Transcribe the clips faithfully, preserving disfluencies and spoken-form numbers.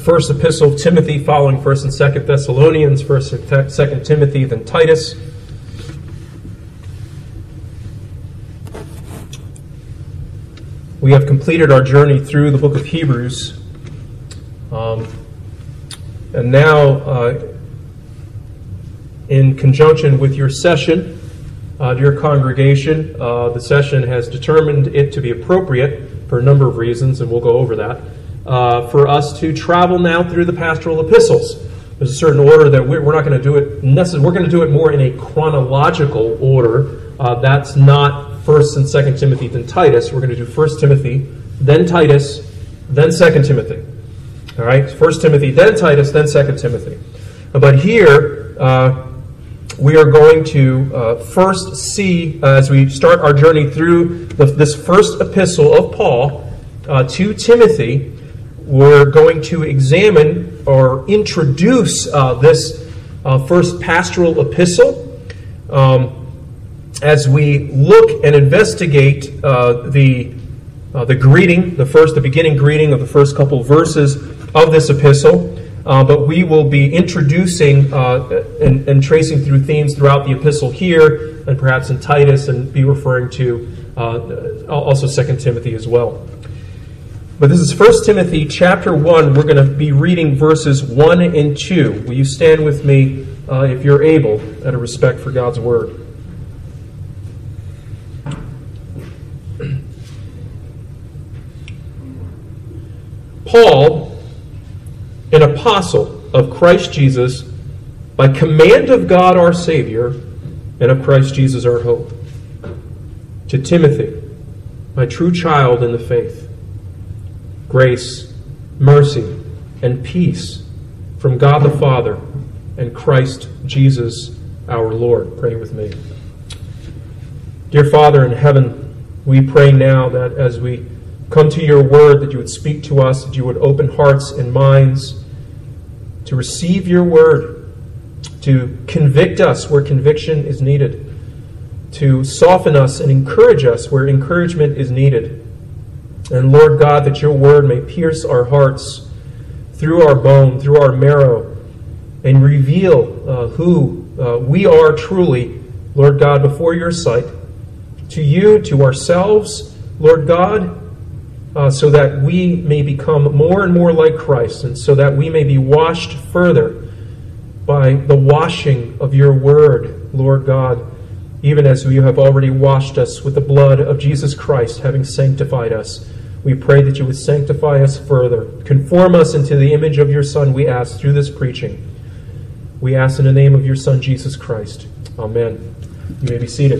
first epistle of Timothy, following first and second Thessalonians, first and second Timothy, then Titus. We have completed our journey through the book of Hebrews. Um, and now, uh, in conjunction with your session, uh, dear congregation, uh, the session has determined it to be appropriate for a number of reasons, and we'll go over that, uh, for us to travel now through the pastoral epistles. There's a certain order that we're, we're not going to do it necessarily. We're going to do it more in a chronological order. Uh, that's not First and Second Timothy, then Titus. We're going to do First Timothy, then Titus, then Second Timothy. All right, First Timothy, then Titus, then Second Timothy. But here uh, we are going to uh, first see, uh, as we start our journey through the, this first epistle of Paul uh, to Timothy, we're going to examine or introduce uh, this uh, first pastoral epistle. Um, As we look and investigate uh, the uh, the greeting, the first, the beginning greeting of the first couple verses of this epistle, uh, but we will be introducing uh, and, and tracing through themes throughout the epistle here, and perhaps in Titus, and be referring to uh, also Second Timothy as well. But this is First Timothy chapter one. We're going to be reading verses one and two. Will you stand with me, uh, if you're able, out of respect for God's word? Paul, an apostle of Christ Jesus, by command of God our Savior, and of Christ Jesus our hope. To Timothy, my true child in the faith, grace, mercy, and peace from God the Father and Christ Jesus our Lord. Pray with me. Dear Father in heaven, we pray now that as we come to your word, that you would speak to us, that you would open hearts and minds to receive your word, to convict us where conviction is needed, to soften us and encourage us where encouragement is needed. And Lord God, that your word may pierce our hearts through our bone, through our marrow, and reveal uh, who uh, we are truly, Lord God, before your sight, to you, to ourselves, Lord God, Uh, so that we may become more and more like Christ, and so that we may be washed further by the washing of your word, Lord God, even as you have already washed us with the blood of Jesus Christ, having sanctified us. We pray that you would sanctify us further. Conform us into the image of your Son, we ask, through this preaching. We ask in the name of your Son, Jesus Christ. Amen. You may be seated.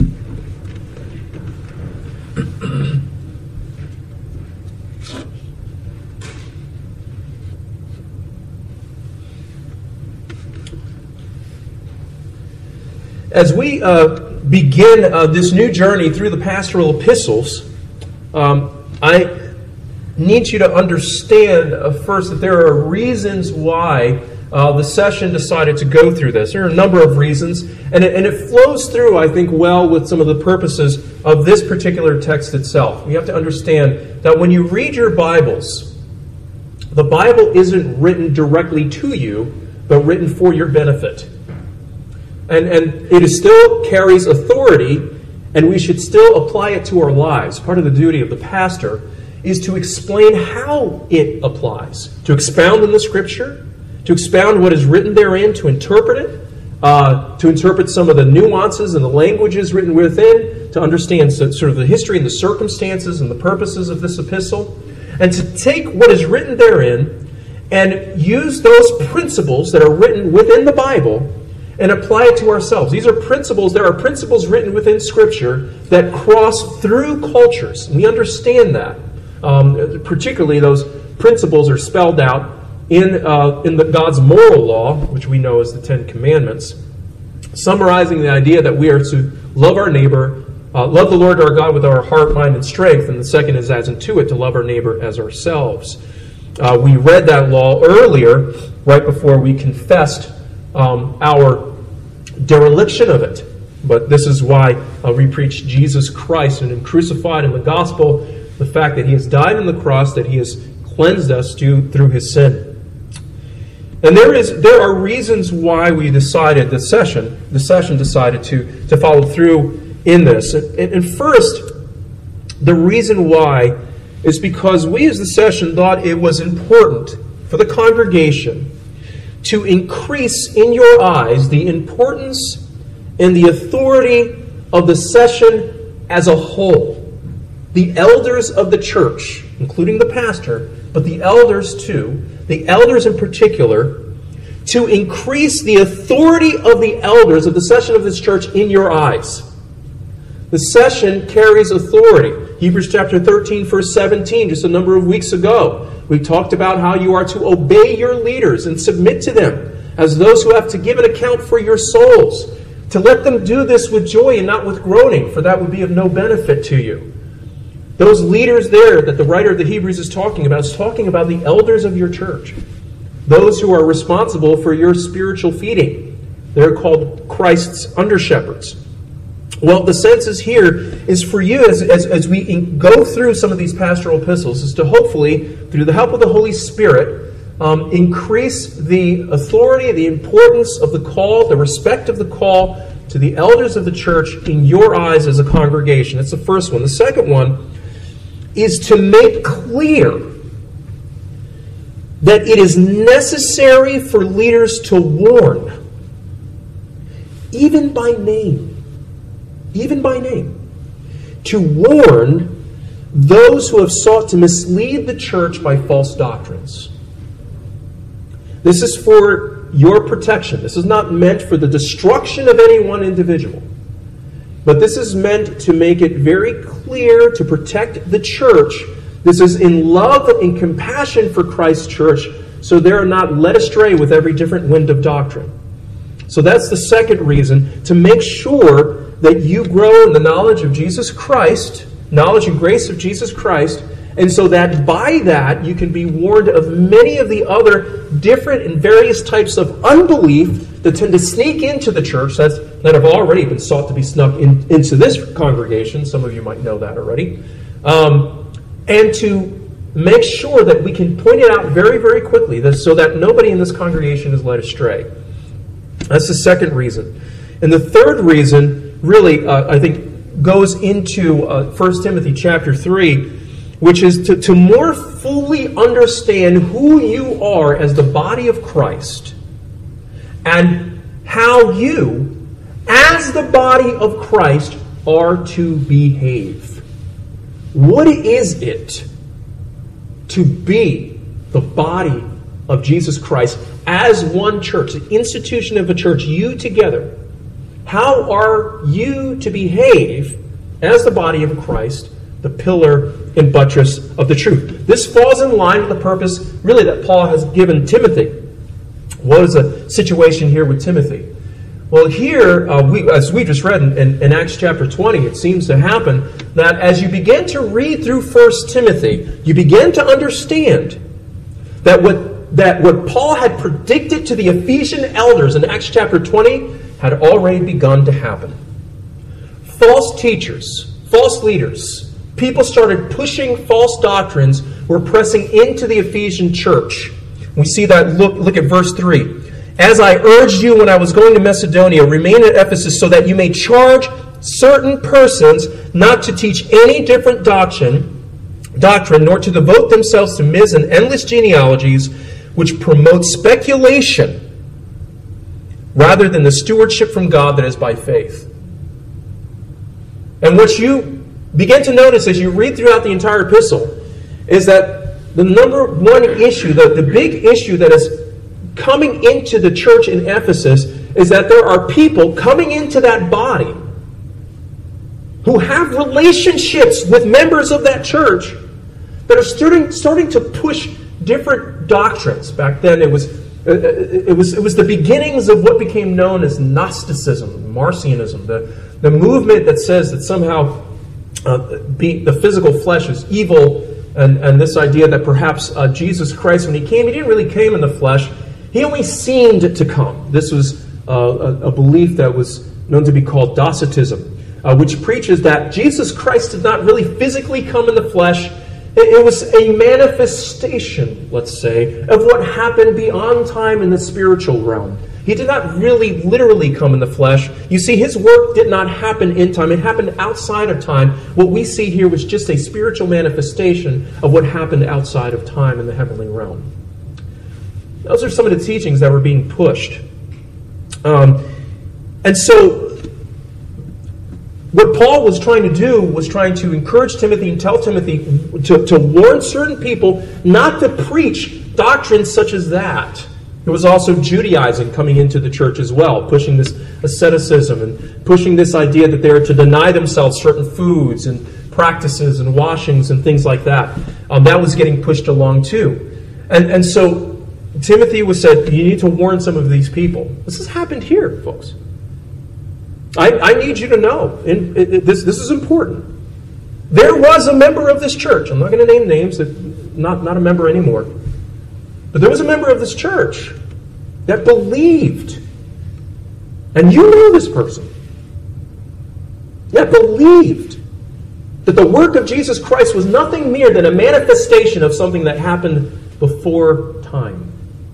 As we uh, begin uh, this new journey through the pastoral epistles, um, I need you to understand uh, first that there are reasons why uh, the session decided to go through this. There are a number of reasons, and it, and it flows through, I think, well with some of the purposes of this particular text itself. You have to understand that when you read your Bibles, the Bible isn't written directly to you, but written for your benefit. And, and it is still carries authority, and we should still apply it to our lives. Part of the duty of the pastor is to explain how it applies, to expound in the Scripture, to expound what is written therein, to interpret it, uh, to interpret some of the nuances and the languages written within, to understand sort of the history and the circumstances and the purposes of this epistle, and to take what is written therein and use those principles that are written within the Bible and apply it to ourselves. These are principles, there are principles written within Scripture that cross through cultures. And we understand that. Um, particularly those principles are spelled out in, uh, in the God's moral law, which we know as the Ten Commandments, summarizing the idea that we are to love our neighbor, uh, love the Lord our God with our heart, mind, and strength. And the second is as into it, to love our neighbor as ourselves. Uh, we read that law earlier, right before we confessed Um, our dereliction of it. But this is why uh, we preach Jesus Christ and Him crucified in the gospel, the fact that He has died on the cross, that He has cleansed us to, through His sin. And there is there are reasons why we decided the session, the session decided to, to follow through in this. And, and first, the reason why is because we as the session thought it was important for the congregation to increase in your eyes the importance and the authority of the session as a whole. The elders of the church, including the pastor, but the elders too, the elders in particular, to increase the authority of the elders of the session of this church in your eyes. The session carries authority. Hebrews chapter thirteen, verse seventeen, just a number of weeks ago, we talked about how you are to obey your leaders and submit to them as those who have to give an account for your souls, to let them do this with joy and not with groaning, for that would be of no benefit to you. Those leaders there that the writer of the Hebrews is talking about is talking about the elders of your church, those who are responsible for your spiritual feeding. They're called Christ's under-shepherds. Well, the sense is here is for you as, as, as we in, go through some of these pastoral epistles is to hopefully, through the help of the Holy Spirit, um, increase the authority, the importance of the call, the respect of the call to the elders of the church in your eyes as a congregation. That's the first one. The second one is to make clear that it is necessary for leaders to warn, even by name, even by name, to warn those who have sought to mislead the church by false doctrines. This is for your protection. This is not meant for the destruction of any one individual. But this is meant to make it very clear, to protect the church. This is in love and in compassion for Christ's church, so they are not led astray with every different wind of doctrine. So that's the second reason, to make sure that you grow in the knowledge of Jesus Christ, knowledge and grace of Jesus Christ, and so that by that you can be warned of many of the other different and various types of unbelief that tend to sneak into the church, that's, that have already been sought to be snuck in, into this congregation. Some of you might know that already. Um, and to make sure that we can point it out very, very quickly that, so that nobody in this congregation is led astray. That's the second reason. And the third reason really, uh, I think, goes into uh, First Timothy chapter three, which is to, to more fully understand who you are as the body of Christ and how you, as the body of Christ, are to behave. What is it to be the body of Jesus Christ as one church, the institution of a church, you together? How are you to behave as the body of Christ, the pillar and buttress of the truth? This falls in line with the purpose, really, that Paul has given Timothy. What is the situation here with Timothy? Well, here, uh, we, as we just read in, in, in Acts chapter twenty, it seems to happen that as you begin to read through First Timothy, you begin to understand that what, that what Paul had predicted to the Ephesian elders in Acts chapter twenty had already begun to happen. False teachers, false leaders, people started pushing false doctrines, were pressing into the Ephesian church. We see that, look, look at verse three. As I urged you when I was going to Macedonia, remain at Ephesus so that you may charge certain persons not to teach any different doctrine, doctrine, nor to devote themselves to myths and endless genealogies, which promote speculation rather than the stewardship from God that is by faith. And what you begin to notice as you read throughout the entire epistle is that the number one issue, the, the big issue that is coming into the church in Ephesus is that there are people coming into that body who have relationships with members of that church that are starting, starting to push different doctrines. Back then it was It was, it was the beginnings of what became known as Gnosticism, Marcionism, the, the movement that says that somehow uh, be, the physical flesh is evil, and, and this idea that perhaps uh, Jesus Christ, when he came, he didn't really come in the flesh. He only seemed to come. This was uh, a, a belief that was known to be called Docetism, uh, which preaches that Jesus Christ did not really physically come in the flesh. It was a manifestation, let's say, of what happened beyond time in the spiritual realm. He did not really literally come in the flesh. You see, his work did not happen in time. It happened outside of time. What we see here was just a spiritual manifestation of what happened outside of time in the heavenly realm. Those are some of the teachings that were being pushed. Um, and so, what Paul was trying to do was trying to encourage Timothy and tell Timothy to, to warn certain people not to preach doctrines such as that. There was also Judaizing coming into the church as well, pushing this asceticism and pushing this idea that they are to deny themselves certain foods and practices and washings and things like that. Um, that was getting pushed along too. And, and so Timothy was said, you need to warn some of these people. This has happened here, folks. I, I need you to know, and it, it, this, this is important. There was a member of this church. I'm not going to name names, not, not a member anymore. But there was a member of this church that believed, and you know this person, that believed that the work of Jesus Christ was nothing more than a manifestation of something that happened before time.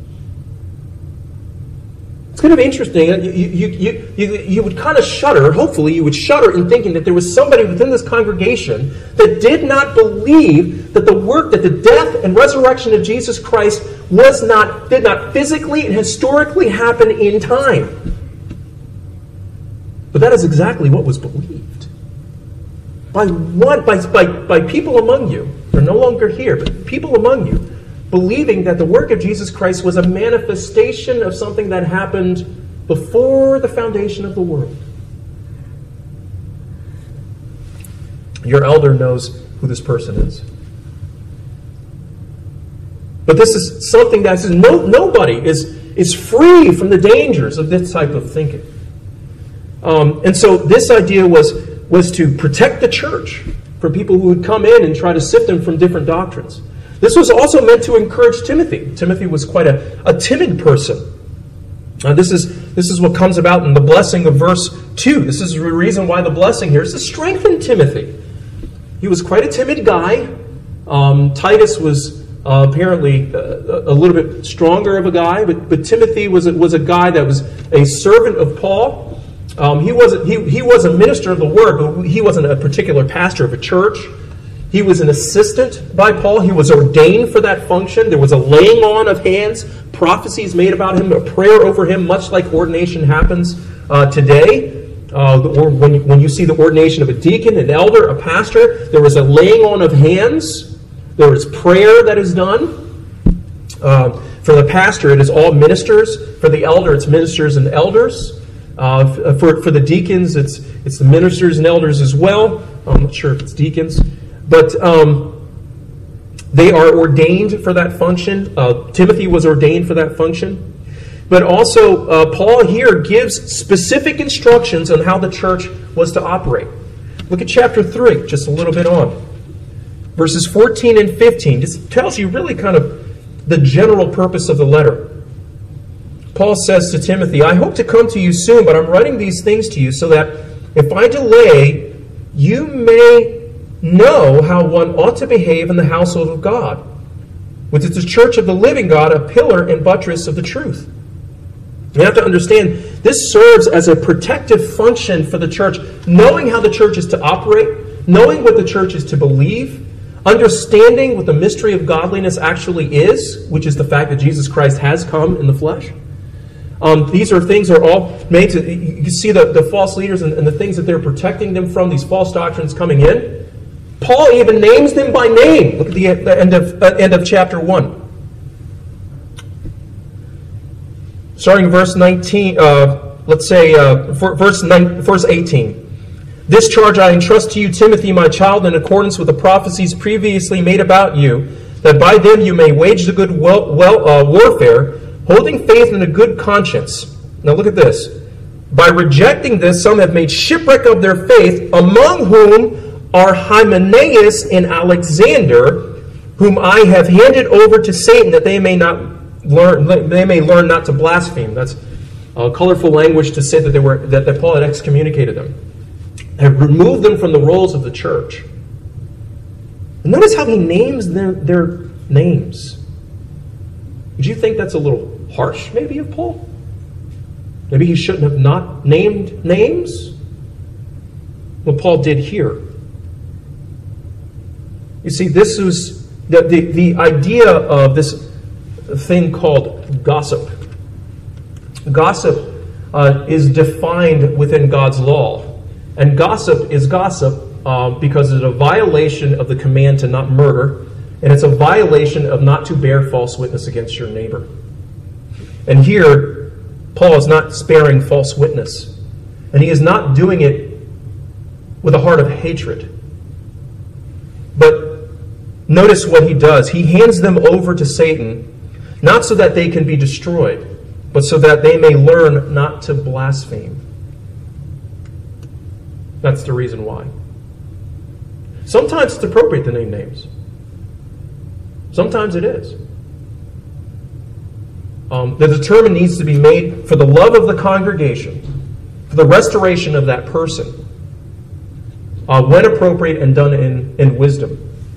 It's kind of interesting. You, you, you, you, you would kind of shudder, hopefully you would shudder in thinking that there was somebody within this congregation that did not believe that the work, that the death and resurrection of Jesus Christ was not, did not physically and historically happen in time. But that is exactly what was believed. By one, by, by, by people among you, they're no longer here, but people among you, believing that the work of Jesus Christ was a manifestation of something that happened before the foundation of the world. Your elder knows who this person is. But this is something that says no, nobody is, is free from the dangers of this type of thinking. Um, and so this idea was, was to protect the church from people who would come in and try to sift them from different doctrines. This was also meant to encourage Timothy. Timothy was quite a, a timid person. Uh, this is this is what comes about in the blessing of verse two. This is the reason why the blessing here is to strengthen Timothy. He was quite a timid guy. Um, Titus was uh, apparently a, a little bit stronger of a guy, but, but Timothy was a, was a guy that was a servant of Paul. Um, he wasn't he, he was a minister of the word, but he wasn't a particular pastor of a church. He was an assistant by Paul. He was ordained for that function. There was a laying on of hands, prophecies made about him, a prayer over him, much like ordination happens uh, today. Uh, or when you, when you see the ordination of a deacon, an elder, a pastor, there was a laying on of hands. There is prayer that is done. Uh, for the pastor, it is all ministers. For the elder, it's ministers and elders. Uh, for, for the deacons, it's, it's the ministers and elders as well. I'm not sure if it's deacons. But um, they are ordained for that function. Uh, Timothy was ordained for that function. But also, uh, Paul here gives specific instructions on how the church was to operate. Look at chapter three, just a little bit on. Verses fourteen and fifteen. This tells you really kind of the general purpose of the letter. Paul says to Timothy, I hope to come to you soon, but I'm writing these things to you so that if I delay, you may know how one ought to behave in the household of God, which is the church of the living God, a pillar and buttress of the truth. You have to understand, this serves as a protective function for the church, knowing how the church is to operate, knowing what the church is to believe, understanding what the mystery of godliness actually is, which is the fact that Jesus Christ has come in the flesh. Um, these are things that are all made to, you see the, the false leaders and, and the things that they're protecting them from, these false doctrines coming in. Paul even names them by name. Look at the, the end of uh, end of chapter one. Starting verse nineteen, uh, let's say uh, verse nine, verse eighteen. This charge I entrust to you, Timothy, my child, in accordance with the prophecies previously made about you, that by them you may wage the good well, well, uh, warfare, holding faith and a good conscience. Now look at this. By rejecting this, some have made shipwreck of their faith, among whom are Hymenaeus and Alexander, whom I have handed over to Satan, that they may not learn. They may learn not to blaspheme. That's a colorful language to say that they were that, that Paul had excommunicated them, had removed them from the rolls of the church. And notice how he names their, their names. Would you think that's a little harsh, maybe, of Paul? Maybe he shouldn't have not named names? Well, Paul did here. You see, this is the, the, the idea of this thing called gossip. Gossip uh, is defined within God's law. And gossip is gossip uh, because it's a violation of the command to not murder, and it's a violation of not to bear false witness against your neighbor. And here, Paul is not sparing false witness. And he is not doing it with a heart of hatred. But notice what he does. He hands them over to Satan, not so that they can be destroyed, but so that they may learn not to blaspheme. That's the reason why. Sometimes it's appropriate to name names. Sometimes it is. Um, the determination needs to be made for the love of the congregation, for the restoration of that person, uh, when appropriate and done in, in wisdom.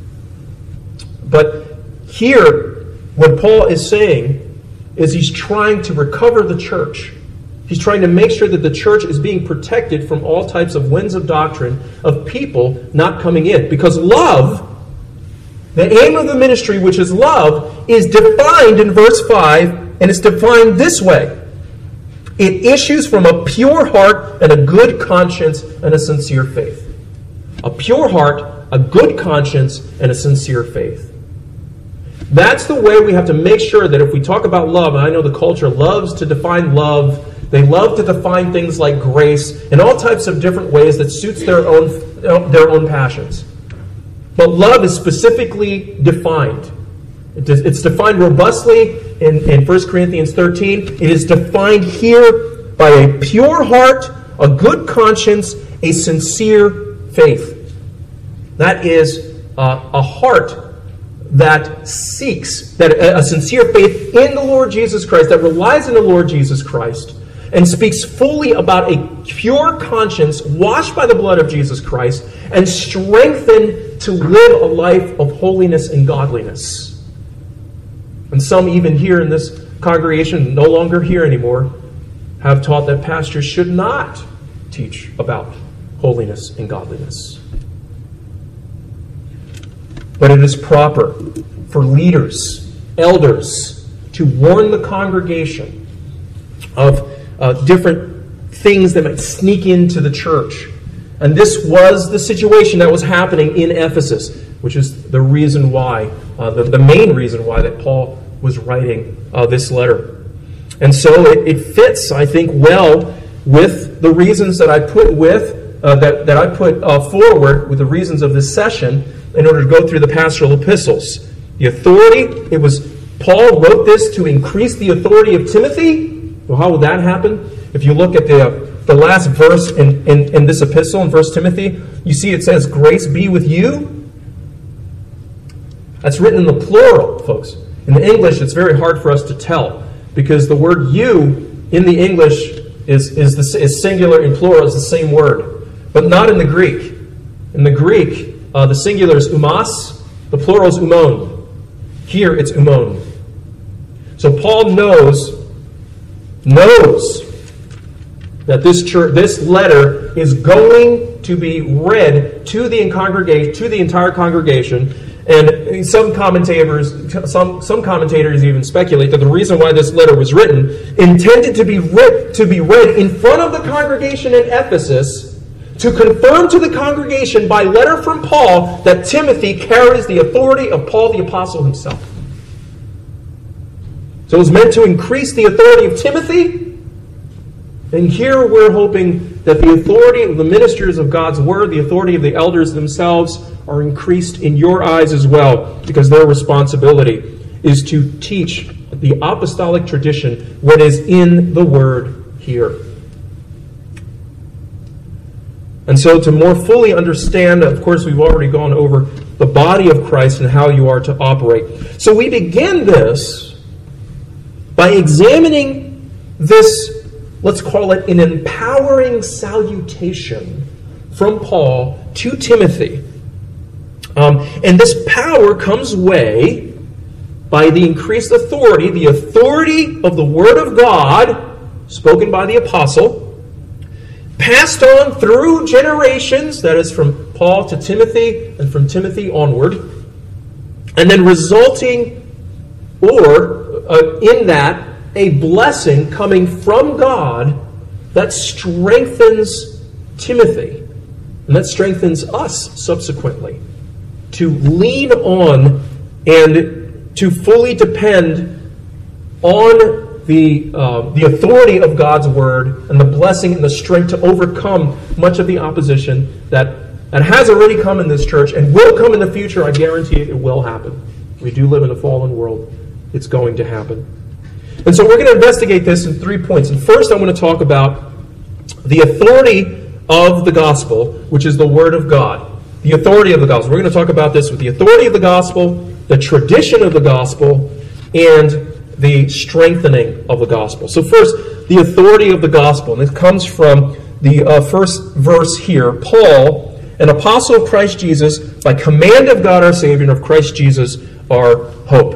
But here, what Paul is saying is he's trying to recover the church. He's trying to make sure that the church is being protected from all types of winds of doctrine, of people not coming in. Because love, the aim of the ministry, which is love, is defined in verse five, and it's defined this way. It issues from a pure heart and a good conscience and a sincere faith. A pure heart, a good conscience, and a sincere faith. That's the way we have to make sure that if we talk about love, and I know the culture loves to define love, they love to define things like grace in all types of different ways that suits their own, their own passions. But love is specifically defined. It's defined robustly in, in First Corinthians thirteen. It is defined here by a pure heart, a good conscience, a sincere faith. That is uh, a heart that seeks, that a sincere faith in the Lord Jesus Christ, that relies on the Lord Jesus Christ, and speaks fully about a pure conscience washed by the blood of Jesus Christ and strengthened to live a life of holiness and godliness. And some even here in this congregation, no longer here anymore, have taught that pastors should not teach about holiness and godliness. But it is proper for leaders, elders, to warn the congregation of uh, different things that might sneak into the church. And this was the situation that was happening in Ephesus, which is the reason why, uh, the, the main reason why that Paul was writing uh, this letter. And so it, it fits, I think, well with the reasons that I put with, uh, that, that I put uh, forward with the reasons of this session in order to go through the pastoral epistles. The authority, it was, Paul wrote this to increase the authority of Timothy. Well, how would that happen? If you look at the, uh, the last verse in, in, in this epistle, in First Timothy, you see it says, grace be with you. That's written in the plural, folks. In the English, it's very hard for us to tell because the word you in the English is, is, the, is singular and plural is the same word, but not in the Greek. In the Greek, uh, the singular is umas, the plural is umon. Here, it's umon. So Paul knows, knows that this church, this letter is going to be read to the congregation, to the entire congregation. And some commentators, some, some commentators even speculate that the reason why this letter was written, intended to be read, to be read in front of the congregation in Ephesus, to confirm to the congregation by letter from Paul that Timothy carries the authority of Paul the Apostle himself. So it was meant to increase the authority of Timothy. And here we're hoping that the authority of the ministers of God's Word, the authority of the elders themselves, are increased in your eyes as well, because their responsibility is to teach the apostolic tradition, what is in the Word here. And so to more fully understand, of course, we've already gone over the body of Christ and how you are to operate. So we begin this by examining this, let's call it an empowering salutation from Paul to Timothy. Um, and this power comes way by the increased authority, the authority of the Word of God, spoken by the apostle, passed on through generations, that is from Paul to Timothy and from Timothy onward, and then resulting, or uh, in that, a blessing coming from God that strengthens Timothy, and that strengthens us subsequently to lean on and to fully depend on the, uh, the authority of God's Word and the blessing and the strength to overcome much of the opposition that, that has already come in this church and will come in the future. I guarantee it, it will happen. We do live in a fallen world. It's going to happen. And so we're going to investigate this in three points. And first I want to talk about the authority of the gospel, which is the Word of God. The authority of the gospel. We're going to talk about this with the authority of the gospel, the tradition of the gospel, and the strengthening of the gospel. So first, the authority of the gospel. And it comes from the uh, first verse here. Paul, an apostle of Christ Jesus, by command of God our Savior and of Christ Jesus our hope.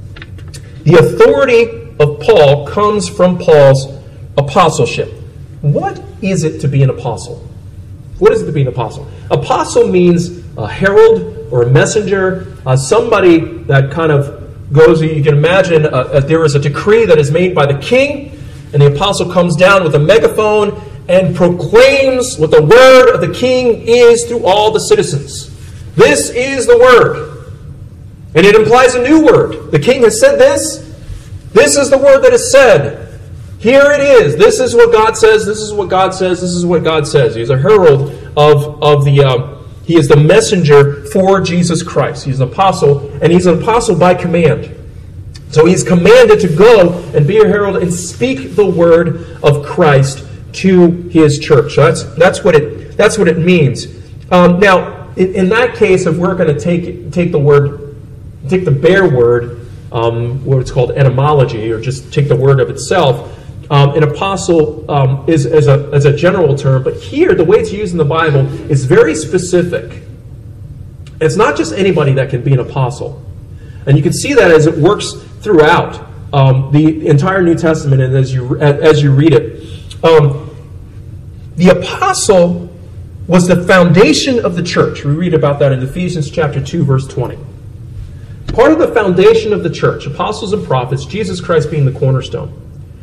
The authority of Paul comes from Paul's apostleship. What is it to be an apostle? What is it to be an apostle? Apostle means a herald or a messenger, uh, somebody that kind of goes, you can imagine uh, uh, there is a decree that is made by the king, and the apostle comes down with a megaphone and proclaims what the word of the king is to all the citizens. This is the word. And it implies a new word. The king has said this. This is the word that is said. Here it is. This is what God says. This is what God says. This is what God says. He's a herald of, of the, um, he is the messenger for Jesus Christ. He's an apostle, and he's an apostle by command. So he's commanded to go and be a herald and speak the word of Christ to his church. So that's, that's, what, it, that's what it means. Um, now, in, in that case, if we're going to take, take the word, take the bare word, um, what it's called etymology, or just take the word of itself, Um, an apostle um, is as a, as a general term, but here the way it's used in the Bible is very specific. It's not just anybody that can be an apostle. And you can see that as it works throughout um, the entire New Testament and as you, as you read it. Um, the apostle was the foundation of the church. We read about that in Ephesians chapter two, verse twenty. Part of the foundation of the church, apostles and prophets, Jesus Christ being the cornerstone.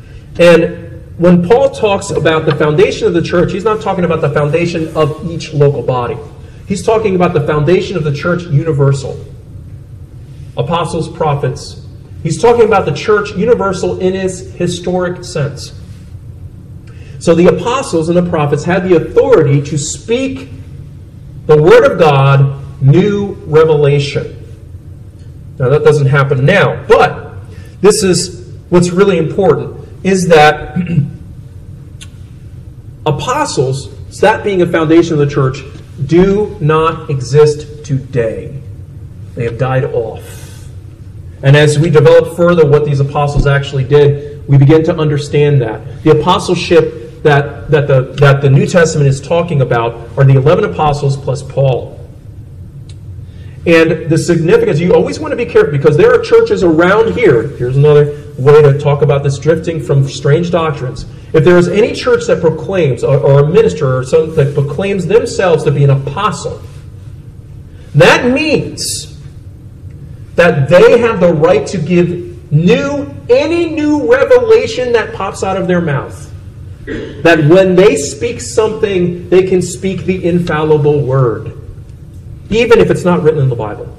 And when Paul talks about the foundation of the church, he's not talking about the foundation of each local body. He's talking about the foundation of the church universal. Apostles, prophets. He's talking about the church universal in its historic sense. So the apostles and the prophets had the authority to speak the word of God, new revelation. Now that doesn't happen now, but this is what's really important. Is that apostles, that being a foundation of the church, do not exist today. They have died off. And as we develop further what these apostles actually did, we begin to understand that. The apostleship that, that, the, that the New Testament is talking about are the eleven apostles plus Paul. And the significance, you always want to be careful because there are churches around here. Here's another way to talk about this drifting from strange doctrines. If there is any church that proclaims, or, or a minister or something that proclaims themselves to be an apostle, that means that they have the right to give new, any new revelation that pops out of their mouth. That when they speak something, they can speak the infallible word. Even if it's not written in the Bible.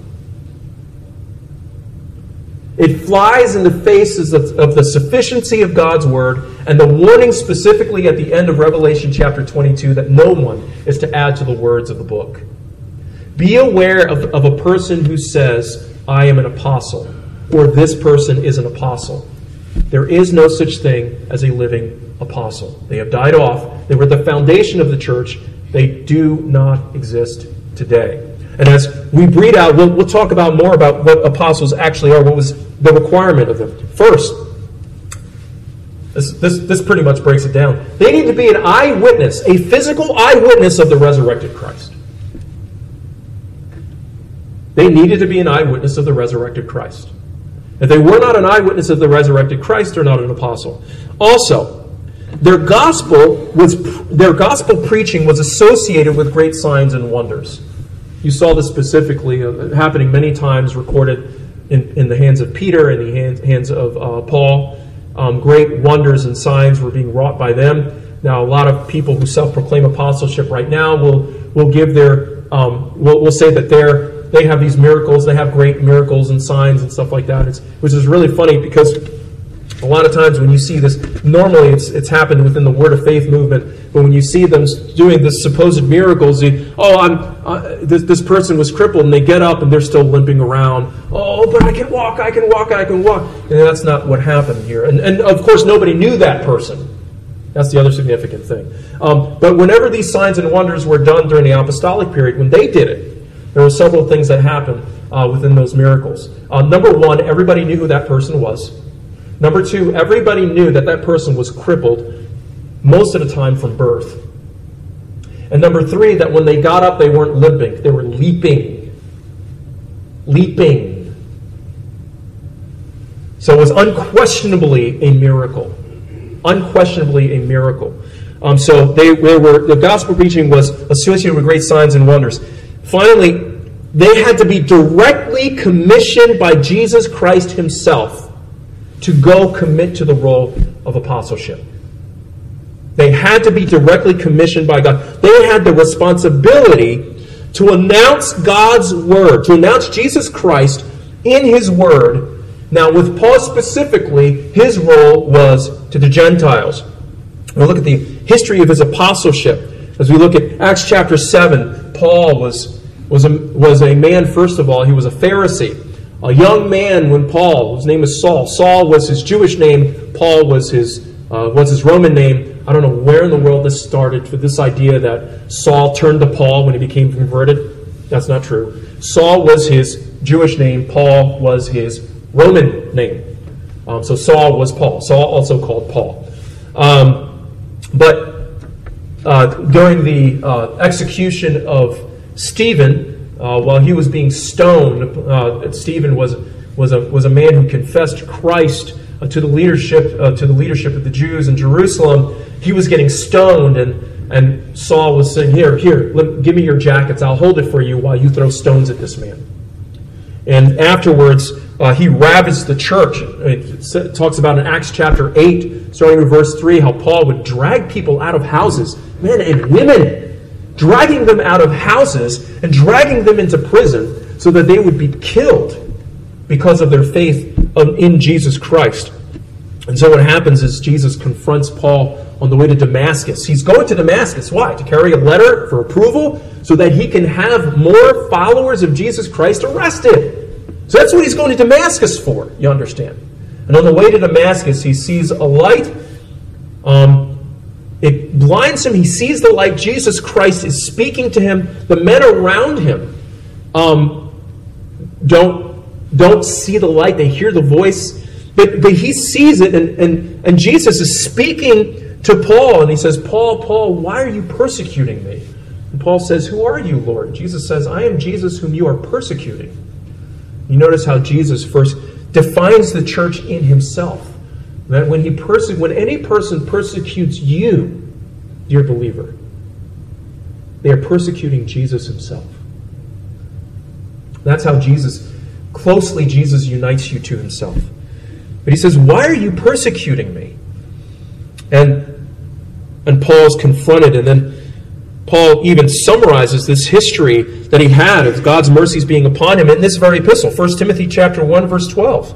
It flies in the faces of, of the sufficiency of God's Word and the warning specifically at the end of Revelation chapter twenty-two that no one is to add to the words of the book. Be aware of, of a person who says, I am an apostle, or this person is an apostle. There is no such thing as a living apostle. They have died off. They were the foundation of the church. They do not exist today. And as we breed out, we'll, we'll talk about more about what apostles actually are, what was the requirement of them. First, this, this, this pretty much breaks it down. They need to be an eyewitness, a physical eyewitness of the resurrected Christ. They needed to be an eyewitness of the resurrected Christ. If they were not an eyewitness of the resurrected Christ, they're not an apostle. Also, their gospel was their gospel preaching was associated with great signs and wonders. You saw this specifically uh, happening many times, recorded in, in the hands of Peter and the hands, hands of uh, Paul. Um, great wonders and signs were being wrought by them. Now, a lot of people who self-proclaim apostleship right now will will give their um, will will say that they're they have these miracles, they have great miracles and signs and stuff like that. It's, which is really funny because a lot of times when you see this, normally it's it's happened within the Word of Faith movement, but when you see them doing this supposed miracles, you, oh, I'm uh, this this person was crippled, and they get up and they're still limping around. Oh, but I can walk, I can walk, I can walk. And that's not what happened here. And and of course, nobody knew that person. That's the other significant thing. Um, but whenever these signs and wonders were done during the apostolic period, when they did it, there were several things that happened uh, within those miracles. Uh, number one, everybody knew who that person was. Number two, everybody knew that that person was crippled most of the time from birth. And number three, that when they got up, they weren't limping. They were leaping. Leaping. So it was unquestionably a miracle. Unquestionably a miracle. Um, so they, they were the gospel preaching was associated with great signs and wonders. Finally, they had to be directly commissioned by Jesus Christ himself to go commit to the role of apostleship. They had to be directly commissioned by God. They had the responsibility to announce God's word, to announce Jesus Christ in his word. Now, with Paul specifically, his role was to the Gentiles. We'll look at the history of his apostleship. As we look at Acts chapter seven, Paul was, was, a, was a man, first of all, he was a Pharisee. A young man when Paul, his name is Saul. Saul was his Jewish name. Paul was his uh, was his Roman name. I don't know where in the world this started for this idea that Saul turned to Paul when he became converted. That's not true. Saul was his Jewish name. Paul was his Roman name. Um, so Saul was Paul. Saul also called Paul. Um, but uh, during the uh, execution of Stephen, Uh, while he was being stoned, uh, Stephen was was a was a man who confessed Christ uh, to the leadership uh, to the leadership of the Jews in Jerusalem. He was getting stoned, and and Saul was saying, "Here, here, let, give me your jackets. I'll hold it for you while you throw stones at this man." And afterwards, uh, he ravaged the church. It talks about in Acts chapter eight, starting with verse three, how Paul would drag people out of houses, men and women. Dragging them out of houses and dragging them into prison so that they would be killed because of their faith in Jesus Christ. And so what happens is Jesus confronts Paul on the way to Damascus. He's going to Damascus. Why? To carry a letter for approval so that he can have more followers of Jesus Christ arrested. So that's what he's going to Damascus for, you understand. And on the way to Damascus, he sees a light. Um... It blinds him. He sees the light. Jesus Christ is speaking to him. The men around him um, don't, don't see the light. They hear the voice. But, but he sees it, and, and, and Jesus is speaking to Paul. And he says, Paul, Paul, why are you persecuting me? And Paul says, who are you, Lord? And Jesus says, I am Jesus whom you are persecuting. You notice how Jesus first defines the church in himself. That when he perse- when any person persecutes you, dear believer, they are persecuting Jesus himself. That's how Jesus, closely Jesus unites you to himself. But he says, why are you persecuting me? And, and Paul's confronted, and then Paul even summarizes this history that he had of God's mercies being upon him in this very epistle, First Timothy chapter one, verse twelve.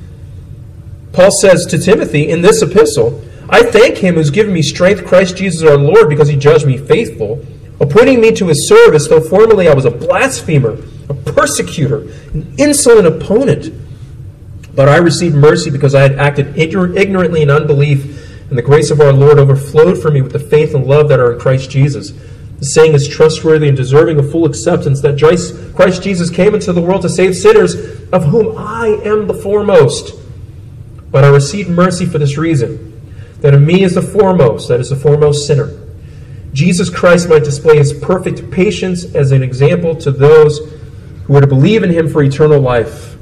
Paul says to Timothy in this epistle, I thank him who's given me strength, Christ Jesus our Lord, because he judged me faithful, appointing me to his service, though formerly I was a blasphemer, a persecutor, an insolent opponent. But I received mercy because I had acted ignorantly in unbelief, and the grace of our Lord overflowed for me with the faith and love that are in Christ Jesus. The saying is trustworthy and deserving of full acceptance, that Christ Jesus came into the world to save sinners, of whom I am the foremost. But I received mercy for this reason, that in me is the foremost, that is the foremost sinner. Jesus Christ might display his perfect patience as an example to those who were to believe in him for eternal life.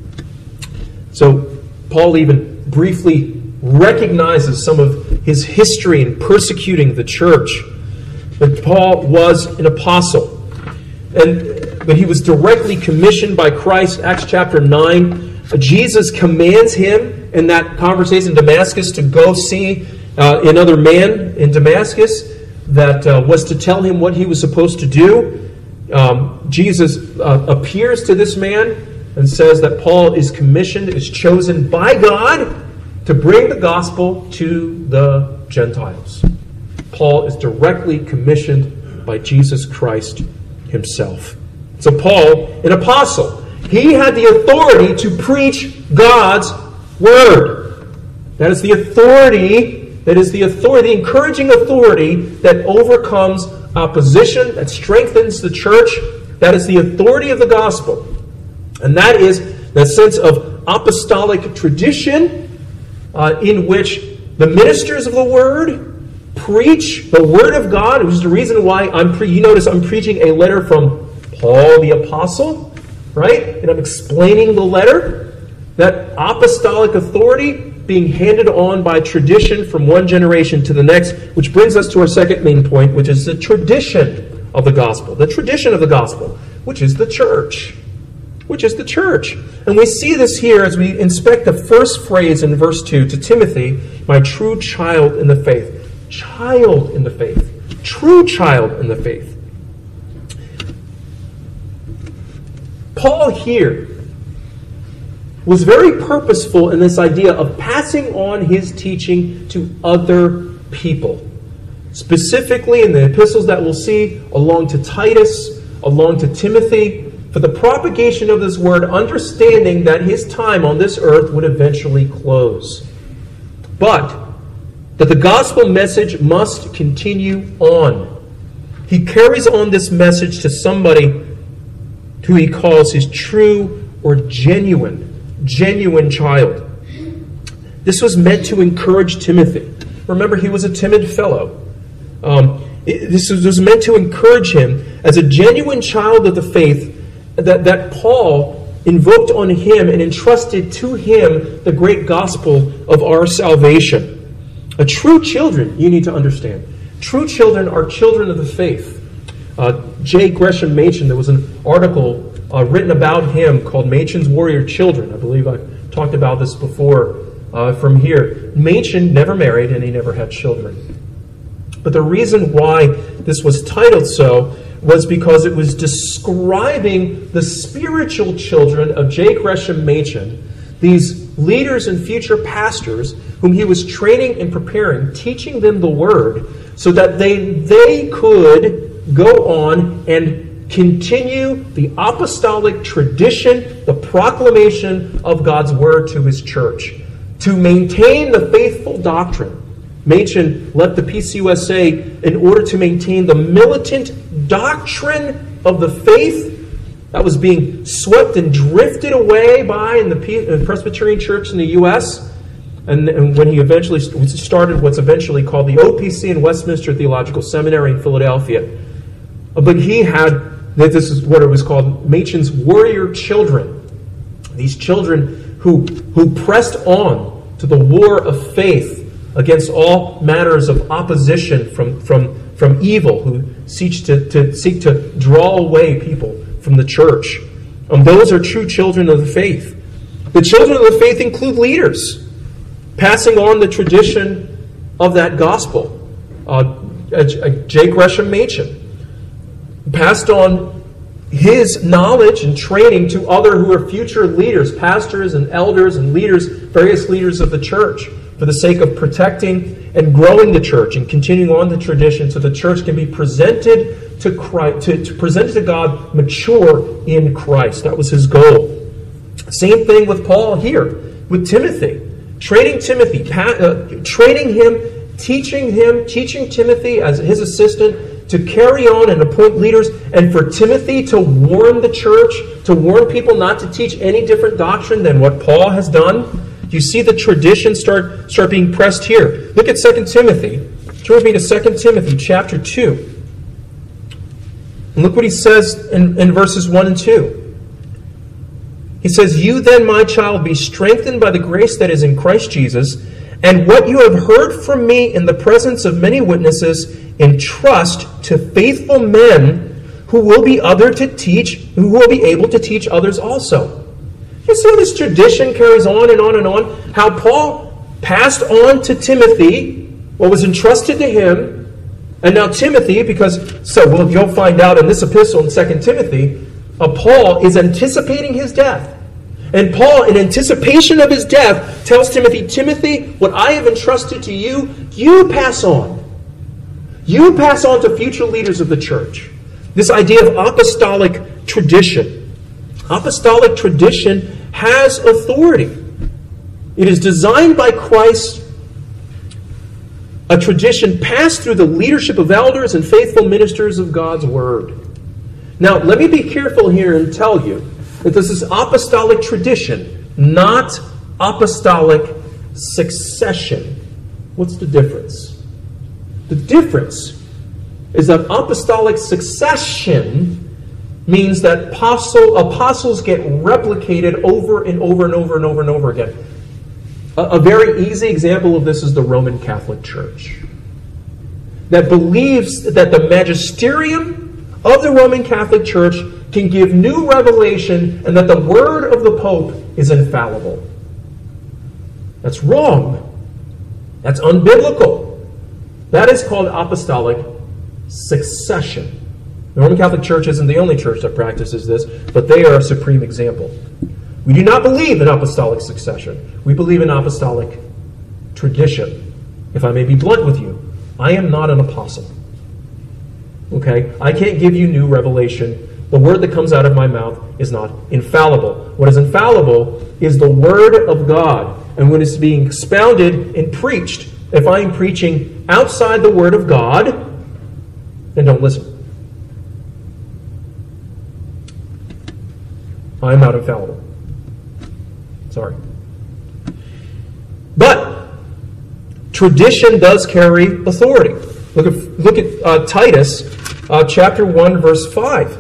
So Paul even briefly recognizes some of his history in persecuting the church. But Paul was an apostle, and but he was directly commissioned by Christ. Acts chapter nine, Jesus commands him in that conversation in Damascus to go see uh, another man in Damascus that uh, was to tell him what he was supposed to do. Um, Jesus uh, appears to this man and says that Paul is commissioned, is chosen by God to bring the gospel to the Gentiles. Paul is directly commissioned by Jesus Christ himself. So Paul, an apostle, he had the authority to preach God's word. That is the authority, that is the authority, the encouraging authority that overcomes opposition, that strengthens the church. That is the authority of the gospel. And that is the sense of apostolic tradition uh, in which the ministers of the word preach the word of God, which is the reason why I'm pre- you notice I'm preaching a letter from Paul the apostle, right? And I'm explaining the letter. That apostolic authority being handed on by tradition from one generation to the next, which brings us to our second main point, which is the tradition of the gospel. The tradition of the gospel, which is the church. Which is the church. And we see this here as we inspect the first phrase in verse two, to Timothy, my true child in the faith. Child in the faith. True child in the faith. Paul here was very purposeful in this idea of passing on his teaching to other people. Specifically in the epistles that we'll see, along to Titus, along to Timothy, for the propagation of this word, understanding that his time on this earth would eventually close. But that the gospel message must continue on. He carries on this message to somebody who he calls his true or genuine, genuine child. This was meant to encourage Timothy. Remember, he was a timid fellow. Um, it, this was meant to encourage him as a genuine child of the faith that, that Paul invoked on him and entrusted to him the great gospel of our salvation. A true children, you need to understand, true children are children of the faith. Uh, J. Gresham Machen, there was an article uh, written about him called Machen's Warrior Children. I believe I talked about this before uh, from here. Machen never married and he never had children. But the reason why this was titled so was because it was describing the spiritual children of J. Gresham Machen, these leaders and future pastors whom he was training and preparing, teaching them the word so that they, they could go on and continue the apostolic tradition, the proclamation of God's word to his church, to maintain the faithful doctrine. Machen left the P C U S A in order to maintain the militant doctrine of the faith that was being swept and drifted away by in the Presbyterian Church in the U S And, and when he eventually started what's eventually called the O P C in Westminster Theological Seminary in Philadelphia. But he had, this is what it was called, Machen's warrior children. These children who, who pressed on to the war of faith against all matters of opposition from, from, from evil, who seek to, to seek to draw away people from the church. Um, those are true children of the faith. The children of the faith include leaders, passing on the tradition of that gospel. Uh, J. Gresham Machen passed on his knowledge and training to other who are future leaders, pastors and elders and leaders, various leaders of the church, for the sake of protecting and growing the church and continuing on the tradition so the church can be presented to Christ, to, to presented to God mature in Christ. That was his goal. Same thing with Paul here, with Timothy. Training Timothy, pa- uh, training him, teaching him, teaching Timothy as his assistant to carry on and appoint leaders, and for Timothy to warn the church, to warn people not to teach any different doctrine than what Paul has done. You see the tradition start, start being pressed here. Look at Second Timothy. Turn with me to Second Timothy chapter two. And look what he says in, in verses one and two. He says, "You then, my child, be strengthened by the grace that is in Christ Jesus, and what you have heard from me in the presence of many witnesses, entrust to faithful men who will be other to teach, who will be able to teach others also." You see how this tradition carries on and on and on? How Paul passed on to Timothy what was entrusted to him, and now Timothy, because, so well, you'll find out in this epistle in Second Timothy, uh, Paul is anticipating his death. And Paul, in anticipation of his death, tells Timothy, "Timothy, what I have entrusted to you, you pass on. You pass on to future leaders of the church." This idea of apostolic tradition. Apostolic tradition has authority. It is designed by Christ, a tradition passed through the leadership of elders and faithful ministers of God's Word. Now, let me be careful here and tell you that this is apostolic tradition, not apostolic succession. What's the difference? The difference is that apostolic succession means that apostle, apostles get replicated over and over and over and over and over again. A, a very easy example of this is the Roman Catholic Church, that believes that the magisterium of the Roman Catholic Church can give new revelation and that the word of the Pope is infallible. That's wrong. That's unbiblical. That is called apostolic succession. The Roman Catholic Church isn't the only church that practices this, but they are a supreme example. We do not believe in apostolic succession. We believe in apostolic tradition. If I may be blunt with you, I am not an apostle. Okay? I can't give you new revelation. The word that comes out of my mouth is not infallible. What is infallible is the word of God. And when it's being expounded and preached, if I am preaching outside the word of God, then don't listen. I'm not infallible. Sorry. But tradition does carry authority. Look at, look at uh, Titus uh, chapter one, verse five.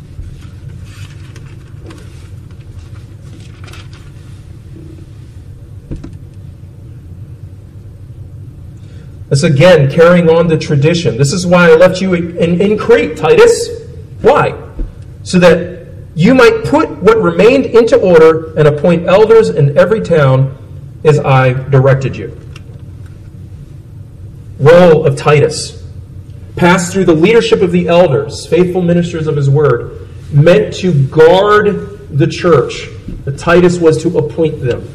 This again, carrying on the tradition. This is why I left you in, in Crete, Titus. Why? So that you might put what remained into order and appoint elders in every town as I directed you. Role of Titus. Passed through the leadership of the elders, faithful ministers of his word, meant to guard the church. That Titus was to appoint them.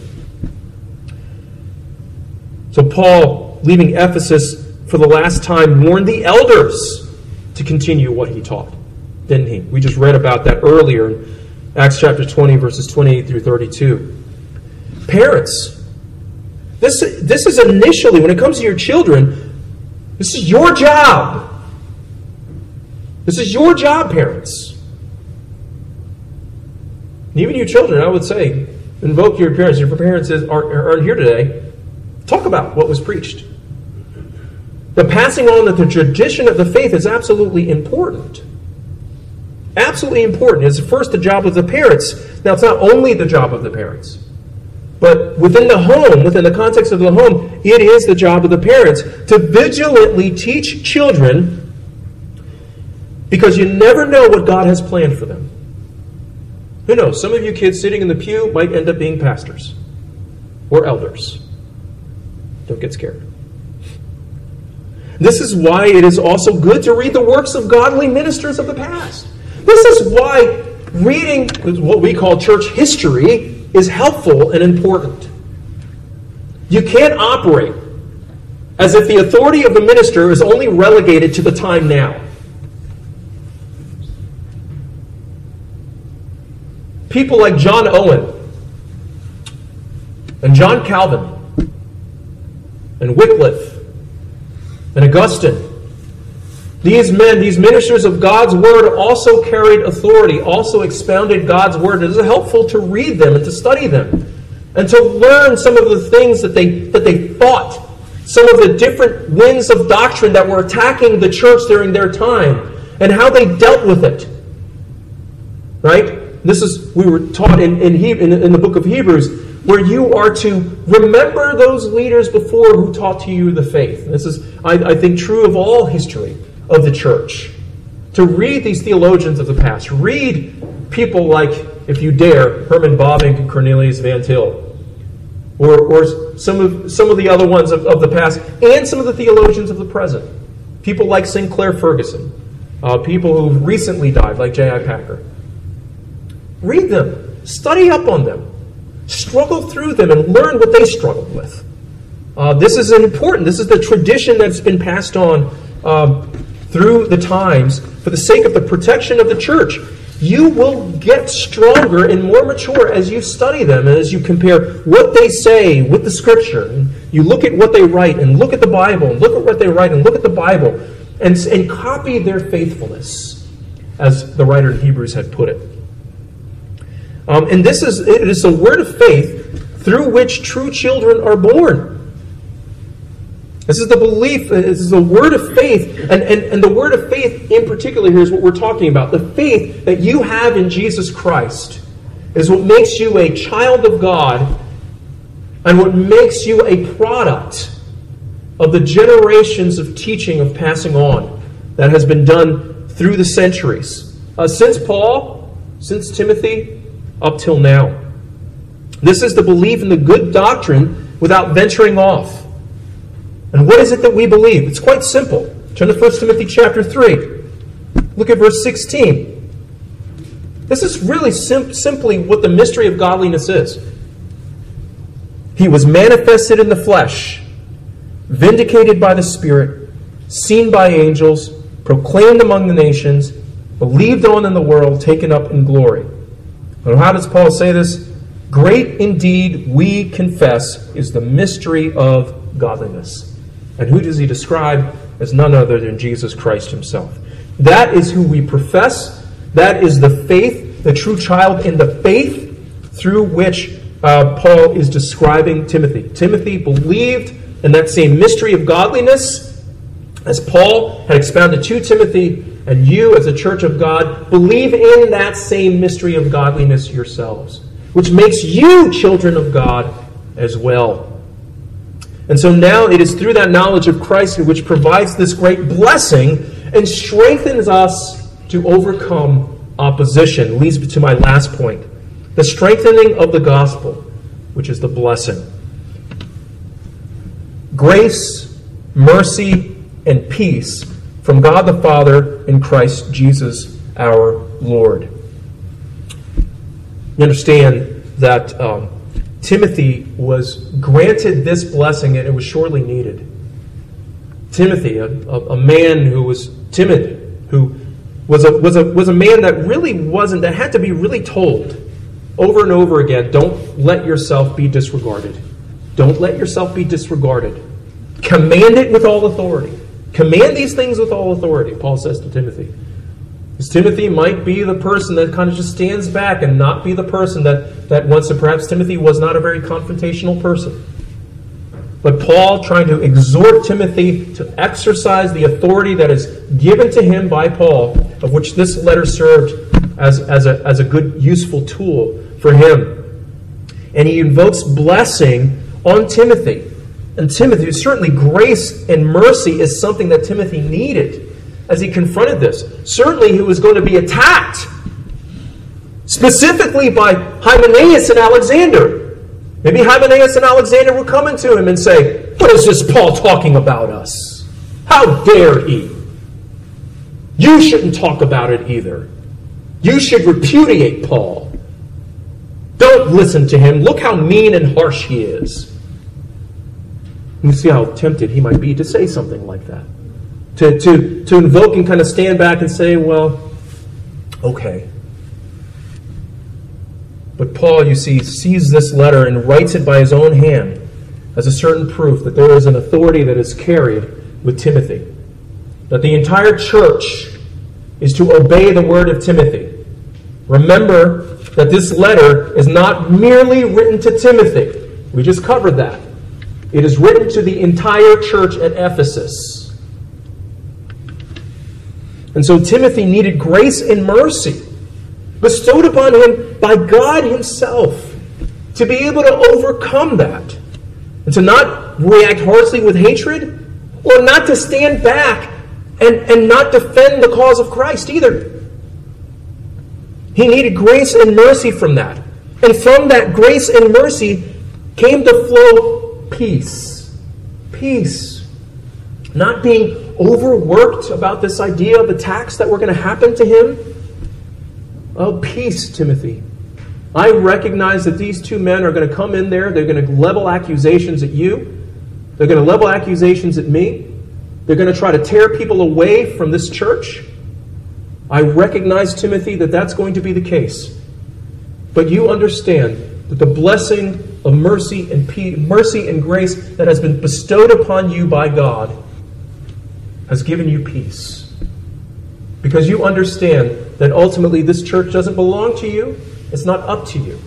So Paul, leaving Ephesus for the last time, warned the elders to continue what he taught. Didn't he? We just read about that earlier in Acts chapter twenty, verses twenty-eight through thirty-two. Parents, this, this is initially, when it comes to your children, this is your job. This is your job, parents. And even your children, I would say, invoke your parents. If your parents aren't, aren't here today, talk about what was preached. The passing on of the tradition of the faith is absolutely important. Absolutely important. It's first the job of the parents. Now, it's not only the job of the parents, but within the home, within the context of the home, it is the job of the parents to vigilantly teach children, because you never know what God has planned for them. Who knows? Some of you kids sitting in the pew might end up being pastors or elders. Don't get scared. This is why it is also good to read the works of godly ministers of the past. This is why reading what we call church history is helpful and important. You can't operate as if the authority of the minister is only relegated to the time now. People like John Owen and John Calvin and Wycliffe and Augustine, these men, these ministers of God's Word, also carried authority, also expounded God's Word. It is helpful to read them and to study them and to learn some of the things that they, that they thought, some of the different winds of doctrine that were attacking the church during their time and how they dealt with it. Right? This is, we were taught in, in, he, in, in the book of Hebrews, where you are to remember those leaders before who taught to you the faith. This is, I, I think, true of all history of the church. To read these theologians of the past. Read people like, if you dare, Herman Bavinck and Cornelius Van Til. Or, or some of some of the other ones of, of the past, and some of the theologians of the present. People like Sinclair Ferguson. Uh, people who recently died, like J I Packer. Read them. Study up on them. Struggle through them and learn what they struggled with. Uh, this is an important, this is the tradition that's been passed on uh, through the times for the sake of the protection of the church. You will get stronger and more mature as you study them and as you compare what they say with the Scripture. And you look at what they write and look at the Bible and look at what they write and look at the Bible and, and copy their faithfulness, as the writer in Hebrews had put it. Um, and this is, it is a word of faith through which true children are born. This is the belief, this is a word of faith, and, and, and the word of faith in particular here is what we're talking about. The faith that you have in Jesus Christ is what makes you a child of God and what makes you a product of the generations of teaching, of passing on that has been done through the centuries. Uh, since Paul, since Timothy, up till now. This is the belief in the good doctrine without venturing off. And what is it that we believe? It's quite simple. Turn to First Timothy chapter three. Look at verse sixteen. This is really sim- simply what the mystery of godliness is. He was manifested in the flesh, vindicated by the Spirit, seen by angels, proclaimed among the nations, believed on in the world, taken up in glory. And how does Paul say this? Great indeed, we confess, is the mystery of godliness. And who does he describe? As none other than Jesus Christ himself. That is who we profess. That is the faith, the true child in the faith through which uh, Paul is describing Timothy. Timothy believed in that same mystery of godliness as Paul had expounded to Timothy. And you, as a church of God, believe in that same mystery of godliness yourselves, which makes you children of God as well. And so now it is through that knowledge of Christ which provides this great blessing and strengthens us to overcome opposition. Leads me to my last point. The strengthening of the gospel, which is the blessing. Grace, mercy, and peace from God the Father in Christ Jesus our Lord. You understand that um, Timothy was granted this blessing and it was surely needed. Timothy, a, a, a man who was timid, who was a, was, a, was a man that really wasn't, that had to be really told over and over again, don't let yourself be disregarded. Don't let yourself be disregarded. Command it with all authority. Command these things with all authority, Paul says to Timothy. Because Timothy might be the person that kind of just stands back and not be the person that, that once, and perhaps Timothy was not a very confrontational person. But Paul, trying to exhort Timothy to exercise the authority that is given to him by Paul, of which this letter served as, as, a, as a good, useful tool for him. And he invokes blessing on Timothy. And Timothy, certainly grace and mercy is something that Timothy needed as he confronted this. Certainly he was going to be attacked, specifically by Hymenaeus and Alexander. Maybe Hymenaeus and Alexander were coming to him and say, what is this Paul talking about us? How dare he? You shouldn't talk about it either. You should repudiate Paul. Don't listen to him. Look how mean and harsh he is. You see how tempted he might be to say something like that. To, to, to invoke and kind of stand back and say, well, okay. But Paul, you see, sees this letter and writes it by his own hand as a certain proof that there is an authority that is carried with Timothy. That the entire church is to obey the word of Timothy. Remember that this letter is not merely written to Timothy. We just covered that. It is written to the entire church at Ephesus. And so Timothy needed grace and mercy bestowed upon him by God himself, to be able to overcome that, and to not react harshly with hatred, or not to stand back and, and not defend the cause of Christ either. He needed grace and mercy from that. And from that grace and mercy came to flow peace. Peace. Not being overworked about this idea of attacks that were going to happen to him. Oh, peace, Timothy. I recognize that these two men are going to come in there. They're going to level accusations at you. They're going to level accusations at me. They're going to try to tear people away from this church. I recognize, Timothy, that that's going to be the case. But you understand that the blessing of mercy and peace, mercy and grace that has been bestowed upon you by God has given you peace. Because you understand that ultimately this church doesn't belong to you. It's not up to you.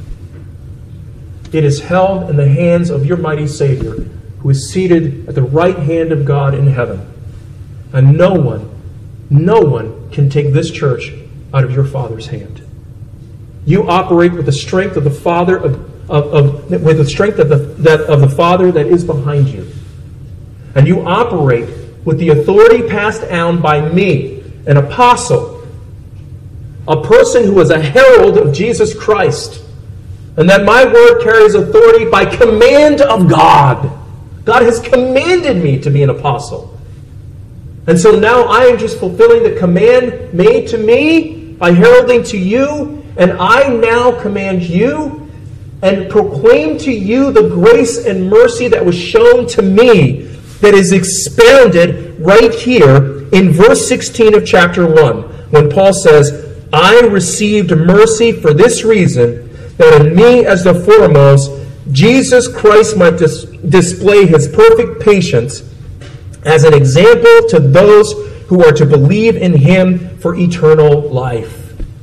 It is held in the hands of your mighty Savior, who is seated at the right hand of God in heaven. And no one, no one can take this church out of your Father's hand. You operate with the strength of the Father of, of, of with the strength of the that of the Father that is behind you. And you operate with the authority passed down by me, an apostle, a person who is a herald of Jesus Christ. And that my word carries authority by command of God. God has commanded me to be an apostle. And so now I am just fulfilling the command made to me by heralding to you. And I now command you and proclaim to you the grace and mercy that was shown to me, that is expounded right here in verse sixteen of chapter one, when Paul says, I received mercy for this reason, that in me as the foremost, Jesus Christ might dis- display his perfect patience as an example to those who are to believe in him for eternal life.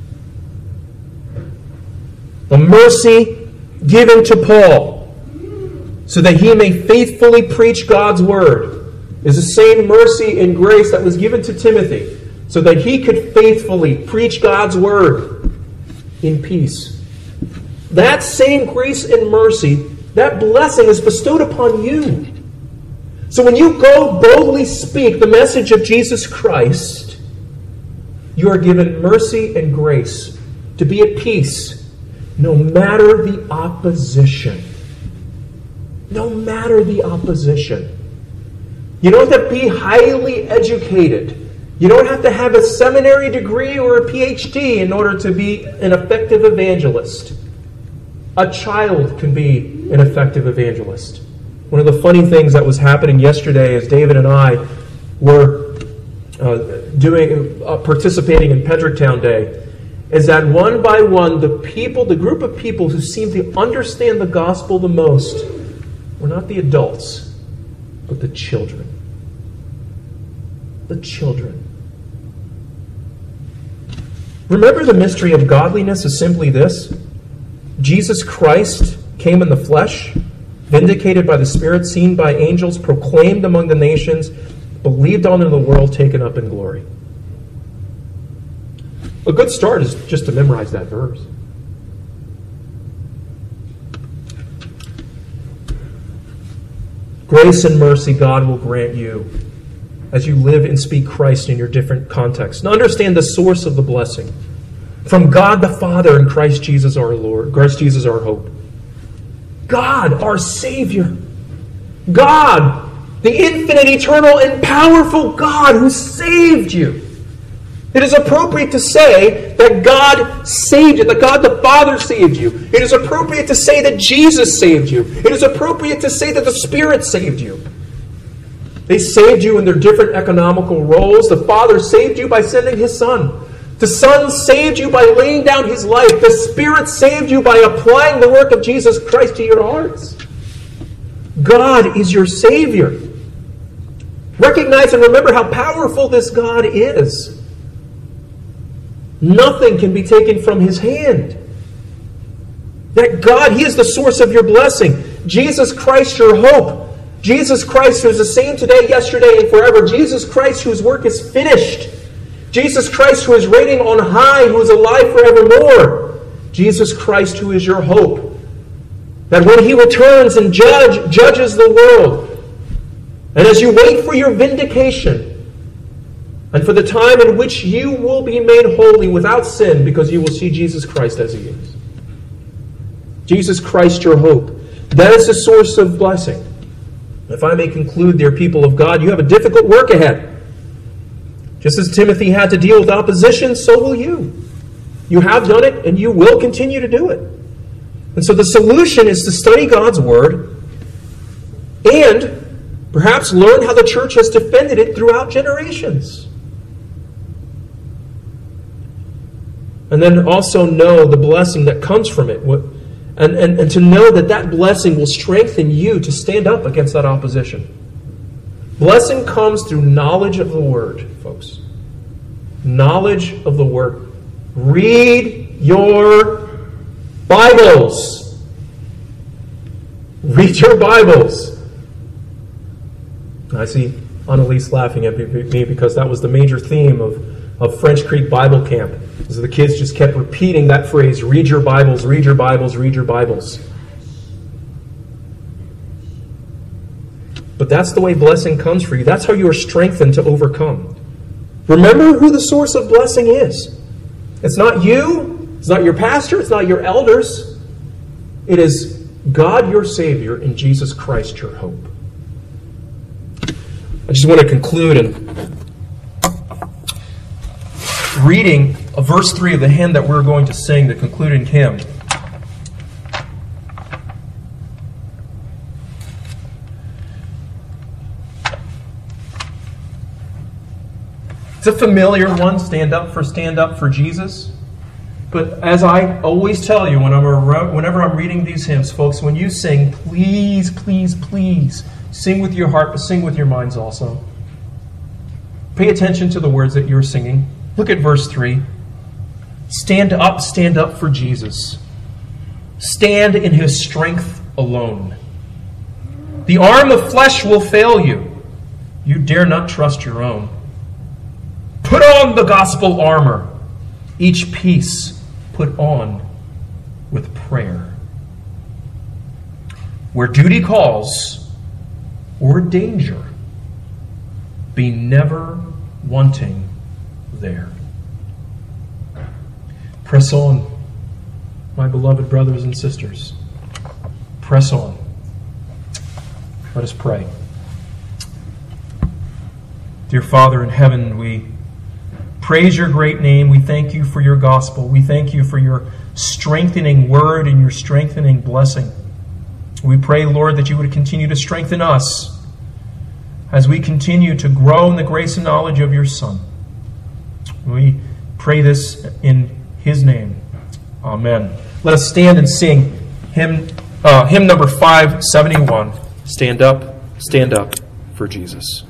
The mercy given to Paul so that he may faithfully preach God's word is the same mercy and grace that was given to Timothy so that he could faithfully preach God's word in peace. That same grace and mercy, that blessing is bestowed upon you. So when you go boldly speak the message of Jesus Christ, you are given mercy and grace to be at peace no matter the opposition. No matter the opposition. You don't have to be highly educated. You don't have to have a seminary degree or a P H D in order to be an effective evangelist. A child can be an effective evangelist. One of the funny things that was happening yesterday as David and I were uh, doing, uh, participating in Pedricktown Day, is that one by one, the people, the group of people who seemed to understand the gospel the most were not the adults, but the children. The children. Remember, the mystery of godliness is simply this: Jesus Christ came in the flesh, vindicated by the Spirit, seen by angels, proclaimed among the nations, believed on in the world, taken up in glory. A good start is just to memorize that verse. Grace and mercy God will grant you as you live and speak Christ in your different contexts. Now understand the source of the blessing. From God the Father and Christ Jesus our Lord, Christ Jesus our hope. God, our Savior. God, the infinite, eternal, and powerful God who saved you. It is appropriate to say that God saved you, that God the Father saved you. It is appropriate to say that Jesus saved you. It is appropriate to say that the Spirit saved you. They saved you in their different economical roles. The Father saved you by sending His Son. The Son saved you by laying down His life. The Spirit saved you by applying the work of Jesus Christ to your hearts. God is your Savior. Recognize and remember how powerful this God is. Nothing can be taken from His hand. That God, He is the source of your blessing. Jesus Christ, your hope. Jesus Christ, who is the same today, yesterday, and forever. Jesus Christ, whose work is finished. Jesus Christ who is reigning on high, who is alive forevermore. Jesus Christ who is your hope. That when he returns and judge, judges the world, and as you wait for your vindication, and for the time in which you will be made holy without sin because you will see Jesus Christ as he is. Jesus Christ, your hope. That is the source of blessing. If I may conclude, dear people of God, you have a difficult work ahead. Just as Timothy had to deal with opposition, so will you. You have done it, and you will continue to do it. And so the solution is to study God's Word and perhaps learn how the church has defended it throughout generations. And then also know the blessing that comes from it. And, and, and to know that that blessing will strengthen you to stand up against that opposition. Blessing comes through knowledge of the Word, folks. Knowledge of the Word. Read your Bibles. Read your Bibles. I see Annalise laughing at me because that was the major theme of, of French Creek Bible Camp. So the kids just kept repeating that phrase, read your Bibles, read your Bibles, read your Bibles. But that's the way blessing comes for you. That's how you are strengthened to overcome. Remember who the source of blessing is. It's not you. It's not your pastor. It's not your elders. It is God, your Savior, and Jesus Christ, your hope. I just want to conclude in reading a verse three of the hymn that we're going to sing, the concluding hymn. It's a familiar one, stand up for stand up for Jesus. But as I always tell you when I'm around, whenever I'm reading these hymns, folks, when you sing, please, please, please, sing with your heart, but sing with your minds also. Pay attention to the words that you're singing. Look at verse three. Stand up, stand up for Jesus. Stand in his strength alone. The arm of flesh will fail you. You dare not trust your own. Put on the gospel armor. Each piece put on with prayer. Where duty calls or danger, be never wanting there. Press on, my beloved brothers and sisters. Press on. Let us pray. Dear Father in heaven, we praise your great name. We thank you for your gospel. We thank you for your strengthening word and your strengthening blessing. We pray, Lord, that you would continue to strengthen us as we continue to grow in the grace and knowledge of your Son. We pray this in his name. Amen. Let us stand and sing hymn, uh, hymn number five seventy-one. Stand up, stand up for Jesus.